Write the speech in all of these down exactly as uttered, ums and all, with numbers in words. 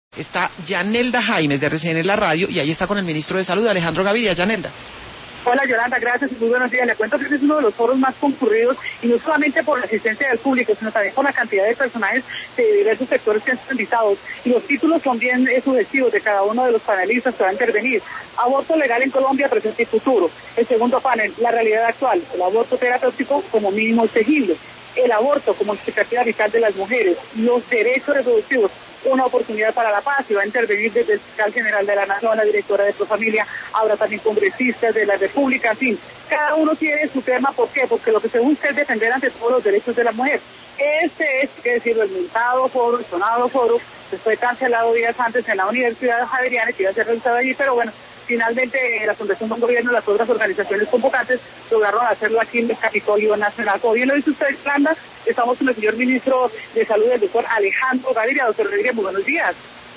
Está Yanelda Jaimes de R C N La Radio y ahí está con el ministro de Salud, Alejandro Gaviria. Yanelda. Hola Yolanda, gracias y muy buenos días. Le cuento que este es uno de los foros más concurridos y no solamente por la asistencia del público, sino también por la cantidad de personajes de diversos sectores que han sido invitados. Y los títulos son bien eh, sugestivos de cada uno de los panelistas que va a intervenir. Aborto legal en Colombia, presente y futuro. El segundo panel, la realidad actual. El aborto terapéutico como mínimo exigible. El aborto como expectativa vital de las mujeres. Los derechos reproductivos. Una oportunidad para la paz, y va a intervenir desde el fiscal general de la Nación, la directora de Profamilia, habrá también congresistas de la República, en fin, cada uno tiene su tema. ¿Por qué? Porque lo que se busca es defender ante todos los derechos de la mujer. Este es, hay que decirlo, el mentado foro, el sonado foro, que fue cancelado días antes en la Universidad Javeriana, que iba a ser realizado allí, pero bueno, finalmente la Fundación Buen Gobierno y las otras organizaciones convocantes lograron hacerlo aquí en el Capitolio Nacional. Como bien lo dice usted, Yolanda, estamos con el señor ministro de Salud, el doctor Alejandro Gaviria. Doctor Gaviria, muy buenos días.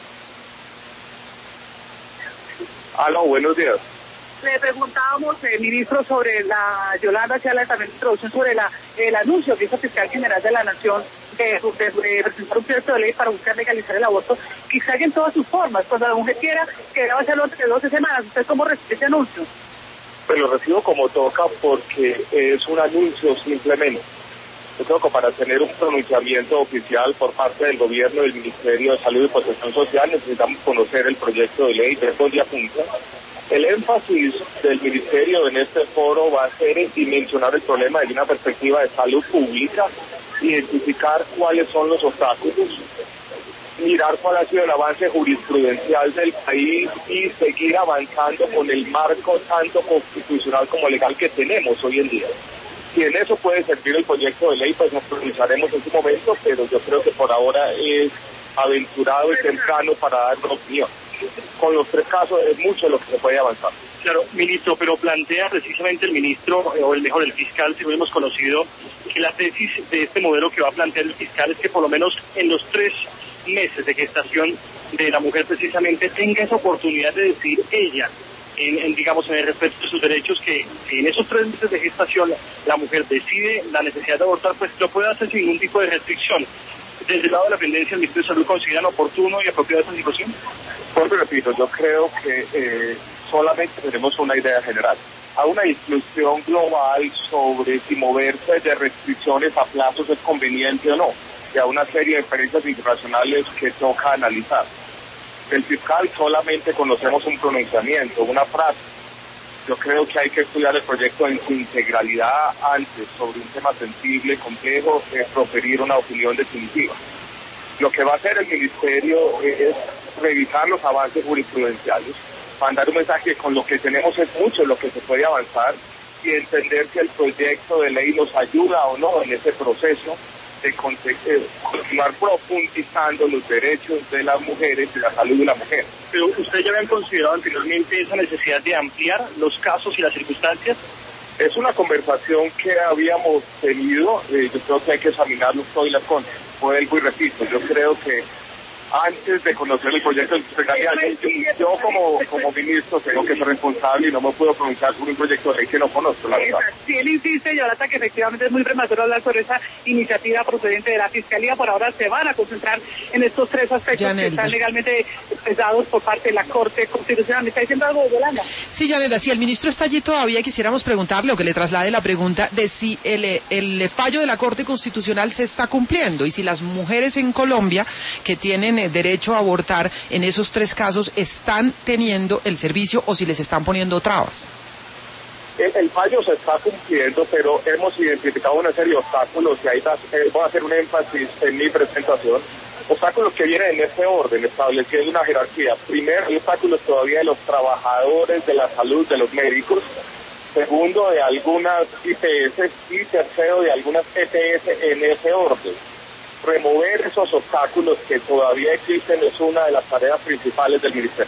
Aló, buenos días. Le preguntábamos, eh, ministro, sobre la, Yolanda hacía la también introducción sobre la, el anuncio que hizo el fiscal general de la Nación de, de, de presentar un proyecto de ley para buscar legalizar el aborto, quizá en todas sus formas, cuando la mujer quiera, que deba hacerlo entre doce semanas. ¿Usted cómo recibe ese anuncio? Pues lo recibo como toca, porque es un anuncio simplemente. Yo creo que para tener un pronunciamiento oficial por parte del gobierno y del Ministerio de Salud y Protección Social necesitamos conocer el proyecto de ley, ver dónde apunta. El énfasis del Ministerio en este foro va a ser en dimensionar el problema desde una perspectiva de salud pública, identificar cuáles son los obstáculos, mirar cuál ha sido el avance jurisprudencial del país y seguir avanzando con el marco tanto constitucional como legal que tenemos hoy en día. Si en eso puede servir el proyecto de ley, pues nos pronunciaremos en su momento, pero yo creo que por ahora es aventurado y temprano para dar una opinión. Con los tres casos es mucho lo que se puede avanzar. Claro, ministro, pero plantea precisamente el ministro, o el mejor, el fiscal, si lo hemos conocido, que la tesis de este modelo que va a plantear el fiscal es que por lo menos en los tres meses de gestación de la mujer precisamente tenga esa oportunidad de decidir ella, en, en digamos, en el respeto de sus derechos, que si en esos tres meses de gestación la mujer decide la necesidad de abortar, pues lo puede hacer sin ningún tipo de restricción. Desde el lado de la dependencia, ¿el Ministerio de Salud consideran oportuno y apropiado esta situación? Porque repito, yo creo que eh, solamente tenemos una idea general. Hay una discusión global sobre si moverse de restricciones a plazos es conveniente o no, y hay una serie de experiencias internacionales que toca analizar. El fiscal solamente conocemos un pronunciamiento, una frase. Yo creo que hay que estudiar el proyecto en su integralidad antes, sobre un tema sensible, complejo, de proferir una opinión definitiva. Lo que va a hacer el Ministerio es revisar los avances jurisprudenciales, mandar un mensaje que con lo que tenemos es mucho lo que se puede avanzar y entender si el proyecto de ley nos ayuda o no en ese proceso de continuar profundizando los derechos de las mujeres y la salud de la mujer. Pero ¿ustedes ya habían considerado anteriormente esa necesidad de ampliar los casos y las circunstancias? Es una conversación que habíamos tenido, eh, yo creo que hay que examinarlo todo y las contras. Vuelvo y repito, yo creo que antes de conocer el proyecto de legalidad, yo, yo como, como ministro tengo que ser responsable y no me puedo pronunciar sobre un proyecto de ley que no conozco, la verdad. Si él insiste, Yolanda, que efectivamente es muy prematuro hablar sobre esa iniciativa procedente de la Fiscalía, por ahora se van a concentrar en estos tres aspectos Yanelda. que están legalmente expresados por parte de la Corte Constitucional. ¿Me está diciendo algo, Yolanda? Sí, Yanelda, si el ministro está allí todavía, quisiéramos preguntarle o que le traslade la pregunta de si el, el fallo de la Corte Constitucional se está cumpliendo y si las mujeres en Colombia que tienen derecho a abortar en esos tres casos están teniendo el servicio o si les están poniendo trabas. El, el fallo se está cumpliendo, pero hemos identificado una serie de obstáculos y ahí va, eh, voy a hacer un énfasis en mi presentación. Obstáculos que vienen en este orden, estableciendo una jerarquía. Primero, hay obstáculos todavía de los trabajadores de la salud, de los médicos. Segundo, de algunas I P S y tercero, de algunas E P S en ese orden. Remover esos obstáculos que todavía existen es una de las tareas principales del Ministerio.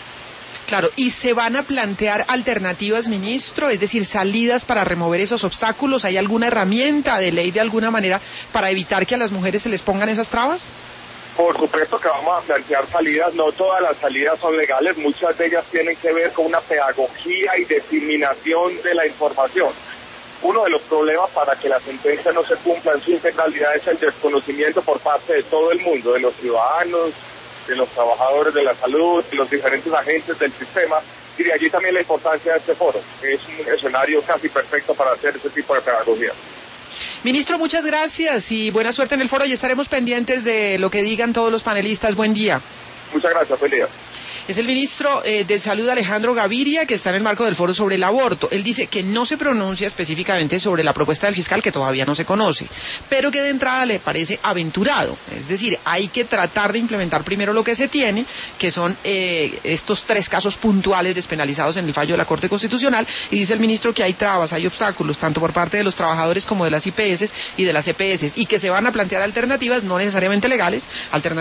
Claro, ¿y se van a plantear alternativas, ministro? Es decir, salidas para remover esos obstáculos. ¿Hay alguna herramienta de ley de alguna manera para evitar que a las mujeres se les pongan esas trabas? Por supuesto que vamos a plantear salidas, no todas las salidas son legales, muchas de ellas tienen que ver con una pedagogía y diseminación de la información. Uno de los problemas para que la sentencia no se cumpla en su integralidad es el desconocimiento por parte de todo el mundo, de los ciudadanos, de los trabajadores de la salud, de los diferentes agentes del sistema, y de allí también la importancia de este foro. Es un escenario casi perfecto para hacer ese tipo de pedagogía. Ministro, muchas gracias y buena suerte en el foro y estaremos pendientes de lo que digan todos los panelistas. Buen día. Muchas gracias, buen día. Es el ministro eh, de Salud, Alejandro Gaviria, que está en el marco del foro sobre el aborto. Él dice que no se pronuncia específicamente sobre la propuesta del fiscal, que todavía no se conoce, pero que de entrada le parece aventurado. Es decir, hay que tratar de implementar primero lo que se tiene, que son eh, estos tres casos puntuales despenalizados en el fallo de la Corte Constitucional, y dice el ministro que hay trabas, hay obstáculos, tanto por parte de los trabajadores como de las I P S y de las E P S, y que se van a plantear alternativas, no necesariamente legales, alternativas